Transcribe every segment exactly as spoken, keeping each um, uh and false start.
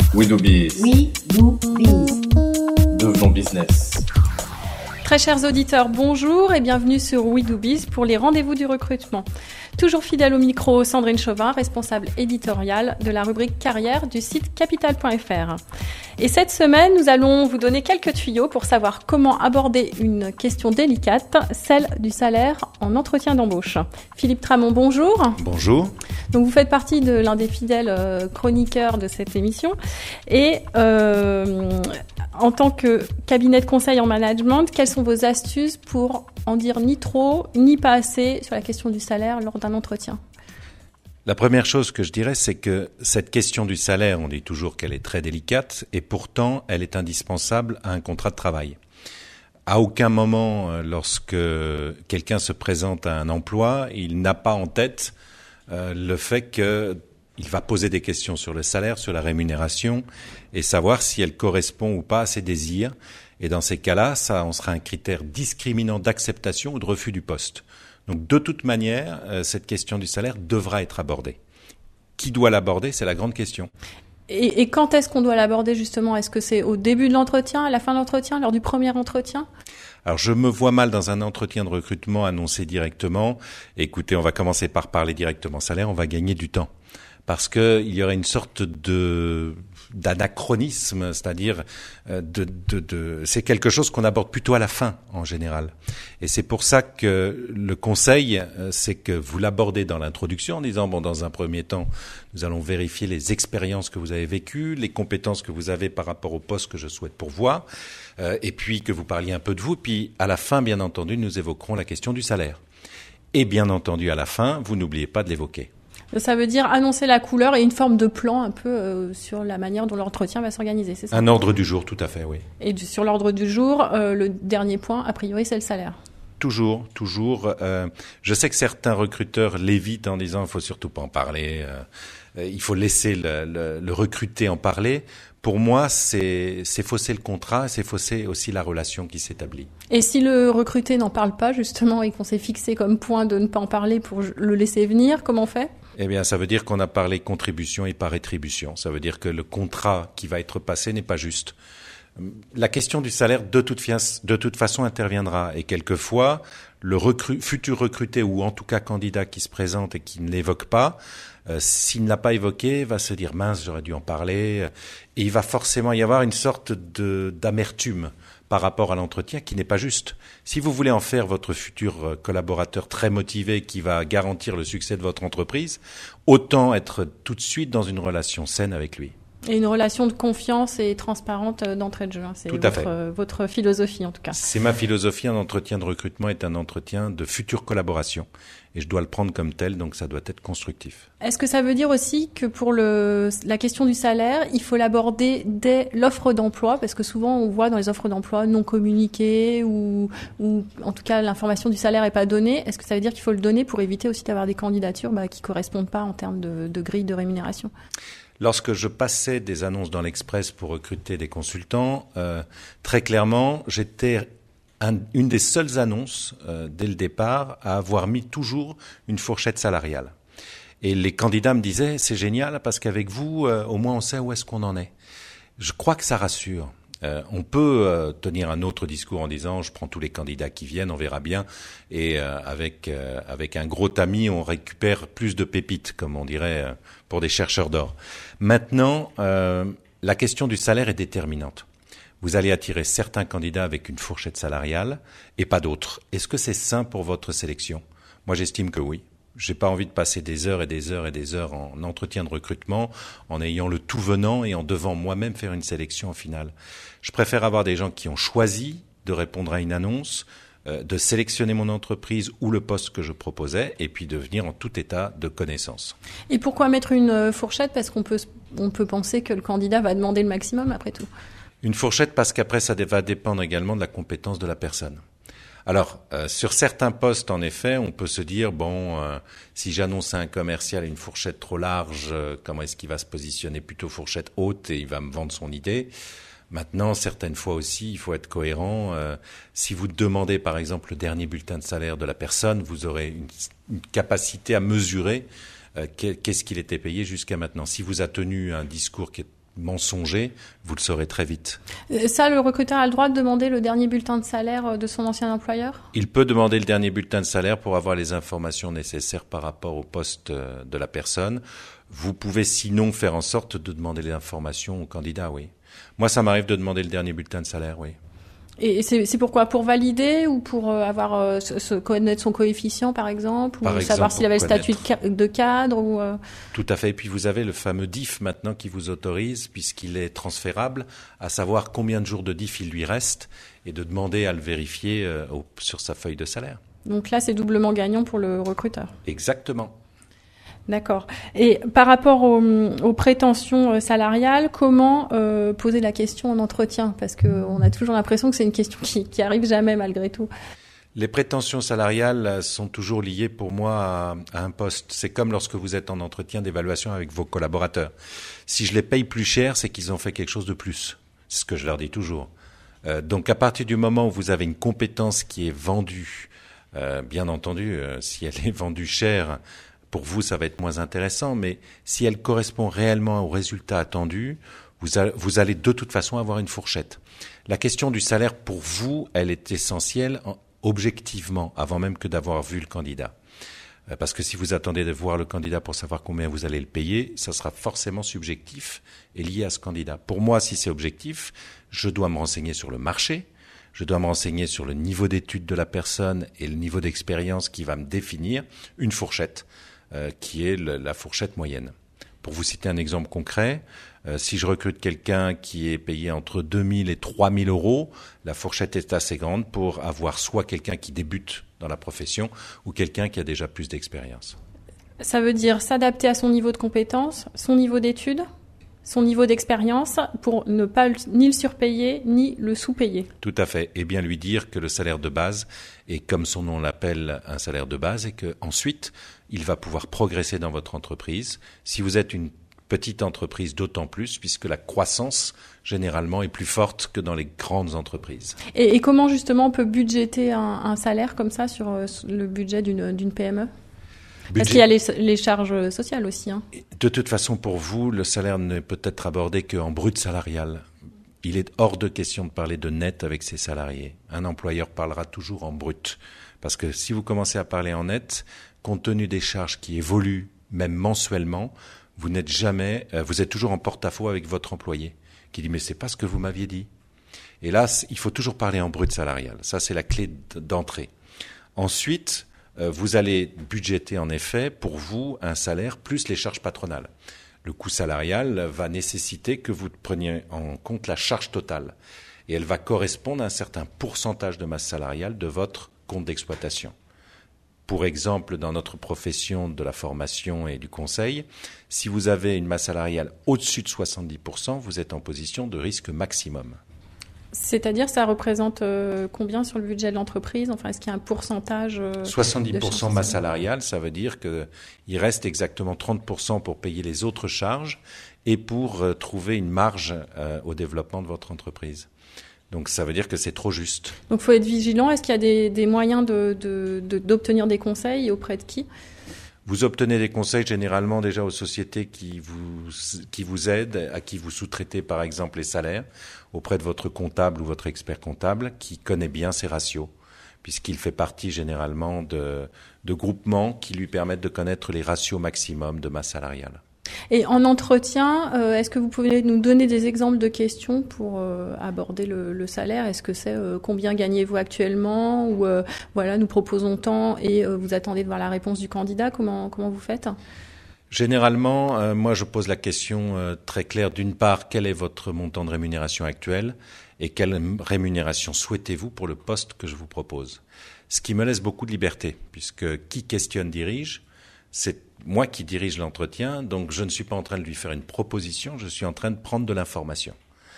We do biz. We do biz. Devenons business. Très chers auditeurs, bonjour et bienvenue sur We do biz pour les rendez-vous du recrutement. Toujours fidèle au micro, Sandrine Chauvin, responsable éditoriale de la rubrique carrière du site capital point f r. Et cette semaine, nous allons vous donner quelques tuyaux pour savoir comment aborder une question délicate, celle du salaire en entretien d'embauche. Philippe Tramont, bonjour. Bonjour. Donc vous faites partie de l'un des fidèles euh, chroniqueurs de cette émission et euh, en tant que cabinet de conseil en management, quelles sont vos astuces pour en dire ni trop ni pas assez sur la question du salaire lors d'un entretien ? La première chose que je dirais, c'est que cette question du salaire, on dit toujours qu'elle est très délicate et pourtant elle est indispensable à un contrat de travail. À aucun moment, lorsque quelqu'un se présente à un emploi, il n'a pas en tête euh, le fait qu'il va poser des questions sur le salaire, sur la rémunération et savoir si elle correspond ou pas à ses désirs. Et dans ces cas-là, ça, on sera un critère discriminant d'acceptation ou de refus du poste. Donc, de toute manière, euh, cette question du salaire devra être abordée. Qui doit l'aborder ? C'est la grande question. Et, et quand est-ce qu'on doit l'aborder justement ? Est-ce que c'est au début de l'entretien, à la fin de l'entretien, lors du premier entretien ? Alors, je me vois mal dans un entretien de recrutement annoncer directement. Écoutez, on va commencer par parler directement salaire, on va gagner du temps. Parce que il y aurait une sorte de d'anachronisme, c'est-à-dire de, de, de, c'est quelque chose qu'on aborde plutôt à la fin en général. Et c'est pour ça que le conseil, c'est que vous l'abordez dans l'introduction en disant bon, dans un premier temps, nous allons vérifier les expériences que vous avez vécues, les compétences que vous avez par rapport au poste que je souhaite pourvoir, euh, et puis que vous parliez un peu de vous. Puis à la fin, bien entendu, nous évoquerons la question du salaire. Et bien entendu, à la fin, vous n'oubliez pas de l'évoquer. Ça veut dire annoncer la couleur et une forme de plan un peu euh, sur la manière dont l'entretien va s'organiser, c'est ça ? Un ordre du jour, tout à fait, oui. Et du, sur l'ordre du jour, euh, le dernier point, a priori, c'est le salaire. Toujours, toujours. Euh, je sais que certains recruteurs l'évitent en disant « il faut surtout pas en parler euh, », il faut laisser le, le, le recruté en parler. Pour moi, c'est, c'est fausser le contrat, c'est fausser aussi la relation qui s'établit. Et si le recruté n'en parle pas, justement, et qu'on s'est fixé comme point de ne pas en parler pour le laisser venir, comment on fait ? Eh bien, ça veut dire qu'on a parlé contribution et pas rétribution. Ça veut dire que le contrat qui va être passé n'est pas juste. La question du salaire, de toute, fias, de toute façon, interviendra. Et quelquefois, le recru, futur recruté ou en tout cas candidat qui se présente et qui ne l'évoque pas, euh, s'il ne l'a pas évoqué, va se dire « mince, j'aurais dû en parler ». Et il va forcément y avoir une sorte de, d'amertume par rapport à l'entretien qui n'est pas juste. Si vous voulez en faire votre futur collaborateur très motivé qui va garantir le succès de votre entreprise, autant être tout de suite dans une relation saine avec lui. Et une relation de confiance et transparente d'entrée de jeu. C'est tout à votre, fait. votre philosophie en tout cas. C'est ma philosophie. Un entretien de recrutement est un entretien de future collaboration. Et je dois le prendre comme tel, donc ça doit être constructif. Est-ce que ça veut dire aussi que pour le, la question du salaire, il faut l'aborder dès l'offre d'emploi ? Parce que souvent on voit dans les offres d'emploi non communiquées ou, ou en tout cas l'information du salaire n'est pas donnée. Est-ce que ça veut dire qu'il faut le donner pour éviter aussi d'avoir des candidatures bah, qui ne correspondent pas en termes de, de grille de rémunération ? Lorsque je passais des annonces dans l'Express pour recruter des consultants, euh, très clairement, j'étais un, une des seules annonces, euh, dès le départ, à avoir mis toujours une fourchette salariale. Et les candidats me disaient, c'est génial parce qu'avec vous, euh, au moins on sait où est-ce qu'on en est. Je crois que ça rassure. Euh, on peut euh, tenir un autre discours en disant je prends tous les candidats qui viennent, on verra bien, et euh, avec euh, avec un gros tamis on récupère plus de pépites, comme on dirait euh, pour des chercheurs d'or. Maintenant, euh, la question du salaire est déterminante. Vous allez attirer certains candidats avec une fourchette salariale et pas d'autres. Est-ce que c'est sain pour votre sélection ? Moi, j'estime que oui. J'ai pas envie de passer des heures et des heures et des heures en entretien de recrutement en ayant le tout venant et en devant moi-même faire une sélection en finale. Je préfère avoir des gens qui ont choisi de répondre à une annonce, euh, de sélectionner mon entreprise ou le poste que je proposais et puis de venir en tout état de connaissance. Et pourquoi mettre une fourchette ? Parce qu'on peut, on peut penser que le candidat va demander le maximum après tout. Une fourchette parce qu'après ça va dépendre également de la compétence de la personne. Alors, euh, sur certains postes, en effet, on peut se dire, bon, euh, si j'annonce à un commercial une fourchette trop large, euh, comment est-ce qu'il va se positionner ? Plutôt fourchette haute et il va me vendre son idée. Maintenant, certaines fois aussi, il faut être cohérent. Euh, si vous demandez, par exemple, le dernier bulletin de salaire de la personne, vous aurez une, une capacité à mesurer euh, qu'est-ce qu'il était payé jusqu'à maintenant. Si vous a tenu un discours qui est mensonger, vous le saurez très vite. Ça, le recruteur a le droit de demander le dernier bulletin de salaire de son ancien employeur ? Il peut demander le dernier bulletin de salaire pour avoir les informations nécessaires par rapport au poste de la personne. Vous pouvez sinon faire en sorte de demander les informations au candidat, oui. Moi, ça m'arrive de demander le dernier bulletin de salaire, oui. Et c'est, c'est pourquoi ? Pour valider ou pour avoir euh, se, connaître son coefficient, par exemple, par ou exemple, savoir s'il avait le statut connaître. de cadre ou euh... Tout à fait. Et puis vous avez le fameux D I F maintenant qui vous autorise, puisqu'il est transférable, à savoir combien de jours de D I F il lui reste et de demander à le vérifier euh, au, sur sa feuille de salaire. Donc là, c'est doublement gagnant pour le recruteur. Exactement. D'accord. Et par rapport aux, aux prétentions salariales, comment euh, poser la question en entretien ? Parce qu'on a toujours l'impression que c'est une question qui, qui arrive jamais malgré tout. Les prétentions salariales sont toujours liées pour moi à, à un poste. C'est comme lorsque vous êtes en entretien d'évaluation avec vos collaborateurs. Si je les paye plus cher, c'est qu'ils ont fait quelque chose de plus. C'est ce que je leur dis toujours. Euh, donc à partir du moment où vous avez une compétence qui est vendue, euh, bien entendu, euh, si elle est vendue cher, pour vous, ça va être moins intéressant, mais si elle correspond réellement au résultat attendu, vous, a, vous allez de toute façon avoir une fourchette. La question du salaire, pour vous, elle est essentielle en, objectivement, avant même que d'avoir vu le candidat. Euh, parce que si vous attendez de voir le candidat pour savoir combien vous allez le payer, ça sera forcément subjectif et lié à ce candidat. Pour moi, si c'est objectif, je dois me renseigner sur le marché, je dois me renseigner sur le niveau d'études de la personne et le niveau d'expérience qui va me définir une fourchette. Euh, qui est le, la fourchette moyenne. Pour vous citer un exemple concret, euh, si je recrute quelqu'un qui est payé entre deux mille et trois mille euros, la fourchette est assez grande pour avoir soit quelqu'un qui débute dans la profession ou quelqu'un qui a déjà plus d'expérience. Ça veut dire s'adapter à son niveau de compétence, son niveau d'études, son niveau d'expérience pour ne pas ni le surpayer ni le sous-payer. Tout à fait. Et bien lui dire que le salaire de base est, comme son nom l'appelle, un salaire de base et qu'ensuite, il va pouvoir progresser dans votre entreprise. Si vous êtes une petite entreprise, d'autant plus, puisque la croissance, généralement, est plus forte que dans les grandes entreprises. Et, et comment, justement, on peut budgéter un, un salaire comme ça sur le budget d'une, d'une P M E ? Budget. Parce qu'il y a les, les charges sociales aussi. Hein. De toute façon, pour vous, le salaire ne peut être abordé qu'en brut salarial. Il est hors de question de parler de net avec ses salariés. Un employeur parlera toujours en brut. Parce que si vous commencez à parler en net, compte tenu des charges qui évoluent, même mensuellement, vous n'êtes jamais, euh, vous êtes toujours en porte-à-faux avec votre employé, qui dit « mais c'est pas ce que vous m'aviez dit ». Et là, il faut toujours parler en brut salarial. Ça, c'est la clé d'entrée. Ensuite, vous allez budgéter en effet pour vous un salaire plus les charges patronales. Le coût salarial va nécessiter que vous preniez en compte la charge totale et elle va correspondre à un certain pourcentage de masse salariale de votre compte d'exploitation. Pour exemple, dans notre profession de la formation et du conseil, si vous avez une masse salariale au-dessus de soixante-dix pour cent, vous êtes en position de risque maximum. C'est-à-dire, ça représente euh, combien sur le budget de l'entreprise ? Enfin, est-ce qu'il y a un pourcentage euh, soixante-dix pour cent masse salariale, ça veut dire qu'il reste exactement trente pour cent pour payer les autres charges et pour euh, trouver une marge euh, au développement de votre entreprise. Donc, ça veut dire que c'est trop juste. Donc, il faut être vigilant. Est-ce qu'il y a des, des moyens de, de, de, d'obtenir des conseils et auprès de qui ? Vous obtenez des conseils généralement déjà aux sociétés qui vous, qui vous aident, à qui vous sous-traitez par exemple les salaires, auprès de votre comptable ou votre expert comptable qui connaît bien ces ratios, puisqu'il fait partie généralement de, de groupements qui lui permettent de connaître les ratios maximum de masse salariale. Et en entretien, euh, est-ce que vous pouvez nous donner des exemples de questions pour euh, aborder le, le salaire ? Est-ce que c'est euh, combien gagnez-vous actuellement ? Ou euh, voilà, nous proposons tant et euh, vous attendez de voir la réponse du candidat. Comment, comment vous faites ? Généralement, euh, moi je pose la question euh, très claire. D'une part, quel est votre montant de rémunération actuel et quelle rémunération souhaitez-vous pour le poste que je vous propose ? Ce qui me laisse beaucoup de liberté, puisque qui questionne dirige. C'est moi qui dirige l'entretien, donc je ne suis pas en train de lui faire une proposition, je suis en train de prendre de l'information.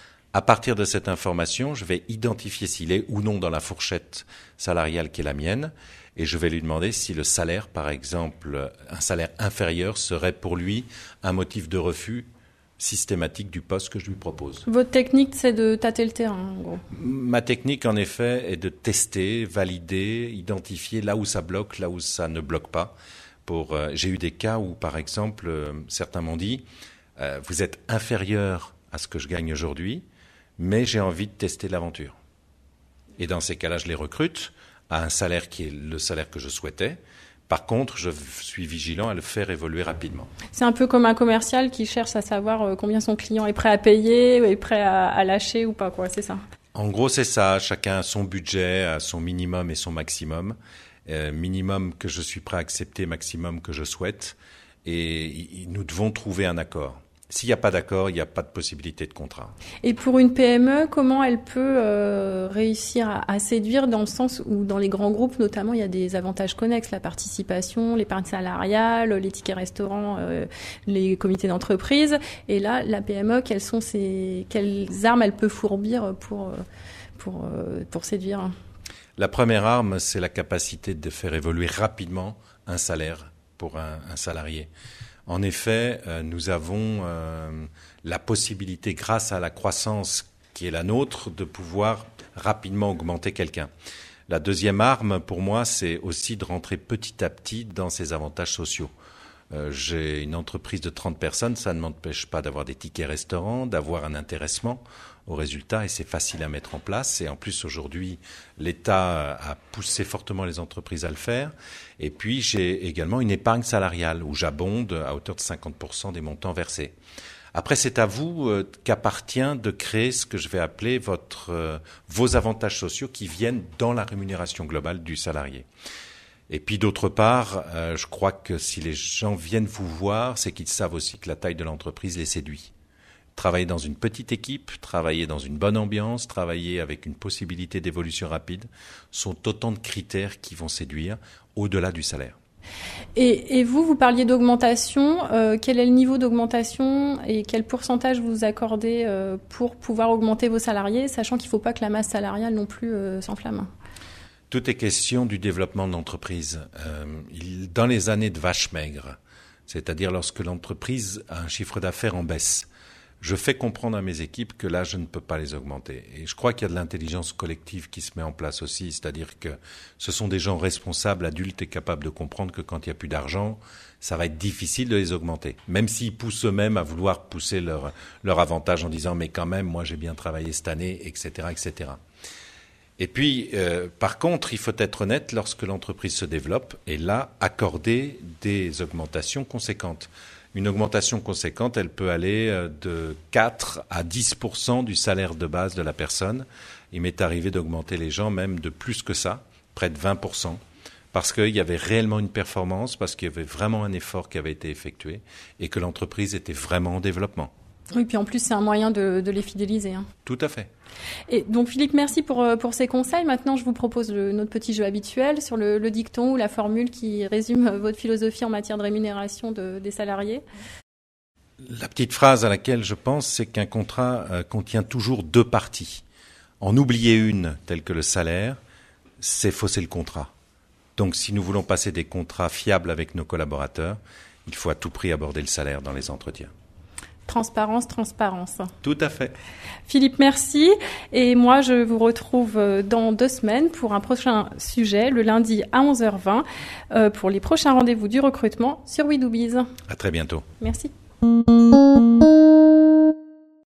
À partir de cette information, je vais identifier s'il est ou non dans la fourchette salariale qui est la mienne, et je vais lui demander si le salaire, par exemple, un salaire inférieur serait pour lui un motif de refus systématique du poste que je lui propose. Votre technique, c'est de tâter le terrain, en gros. Ma technique, en effet, est de tester, valider, identifier là où ça bloque, là où ça ne bloque pas. Pour, euh, j'ai eu des cas où, par exemple, euh, certains m'ont dit euh, « vous êtes inférieur à ce que je gagne aujourd'hui, mais j'ai envie de tester l'aventure. Et dans ces cas-là, je les recrute à un salaire qui est le salaire que je souhaitais. Par contre, je suis vigilant à le faire évoluer rapidement. C'est un peu comme un commercial qui cherche à savoir combien son client est prêt à payer, est prêt à, à lâcher ou pas, quoi. C'est ça. En gros, c'est ça. Chacun a son budget, a son minimum et son maximum. Euh, minimum que je suis prêt à accepter, maximum que je souhaite. Et nous devons trouver un accord. S'il n'y a pas d'accord, il n'y a pas de possibilité de contrat. Et pour une P M E, comment elle peut euh, réussir à, à séduire dans le sens où dans les grands groupes, notamment, il y a des avantages connexes, la participation, l'épargne salariale, les tickets restaurants, euh, les comités d'entreprise. Et là, la P M E, quelles sont ses, quelles armes elle peut fourbir pour, pour, pour séduire? La première arme, c'est la capacité de faire évoluer rapidement un salaire pour un, un salarié. En effet, euh, nous avons euh, la possibilité, grâce à la croissance qui est la nôtre, de pouvoir rapidement augmenter quelqu'un. La deuxième arme, pour moi, c'est aussi de rentrer petit à petit dans ces avantages sociaux. Euh, j'ai une entreprise de trente personnes, ça ne m'empêche pas d'avoir des tickets restaurants, d'avoir un intéressement au résultat, et c'est facile à mettre en place. Et en plus, aujourd'hui, l'État a poussé fortement les entreprises à le faire. Et puis, j'ai également une épargne salariale où j'abonde à hauteur de cinquante pour cent des montants versés. Après, c'est à vous euh, qu'appartient de créer ce que je vais appeler votre, euh, vos avantages sociaux qui viennent dans la rémunération globale du salarié. Et puis d'autre part, euh, je crois que si les gens viennent vous voir, c'est qu'ils savent aussi que la taille de l'entreprise les séduit. Travailler dans une petite équipe, travailler dans une bonne ambiance, travailler avec une possibilité d'évolution rapide sont autant de critères qui vont séduire au-delà du salaire. Et, et vous, vous parliez d'augmentation. Euh, quel est le niveau d'augmentation et quel pourcentage vous accordez euh, pour pouvoir augmenter vos salariés, sachant qu'il ne faut pas que la masse salariale non plus euh, s'enflamme? Tout est question du développement de l'entreprise. Euh, il, dans les années de vache maigre, c'est-à-dire lorsque l'entreprise a un chiffre d'affaires en baisse, je fais comprendre à mes équipes que là, je ne peux pas les augmenter. Et je crois qu'il y a de l'intelligence collective qui se met en place aussi, c'est-à-dire que ce sont des gens responsables, adultes et capables de comprendre que quand il n'y a plus d'argent, ça va être difficile de les augmenter. Même s'ils poussent eux-mêmes à vouloir pousser leur, leur avantage en disant « mais quand même, moi j'ai bien travaillé cette année, et cetera et cetera » Et puis, euh, par contre, il faut être honnête, lorsque l'entreprise se développe, et là, accorder des augmentations conséquentes. Une augmentation conséquente, elle peut aller de quatre à dix pour cent du salaire de base de la personne. Il m'est arrivé d'augmenter les gens même de plus que ça, près de vingt pour cent, parce qu'il y avait réellement une performance, parce qu'il y avait vraiment un effort qui avait été effectué et que l'entreprise était vraiment en développement. Oui, puis en plus, c'est un moyen de, de les fidéliser. Hein. Tout à fait. Et donc, Philippe, merci pour, pour ces conseils. Maintenant, je vous propose le, notre petit jeu habituel sur le, le dicton ou la formule qui résume votre philosophie en matière de rémunération de, des salariés. La petite phrase à laquelle je pense, c'est qu'un contrat euh, contient toujours deux parties. En oublier une, telle que le salaire, c'est fausser le contrat. Donc, si nous voulons passer des contrats fiables avec nos collaborateurs, il faut à tout prix aborder le salaire dans les entretiens. Transparence, transparence. Tout à fait. Philippe, merci. Et moi, je vous retrouve dans deux semaines pour un prochain sujet, le lundi à onze heures vingt, euh, pour les prochains rendez-vous du recrutement sur We Do Biz. À très bientôt. Merci.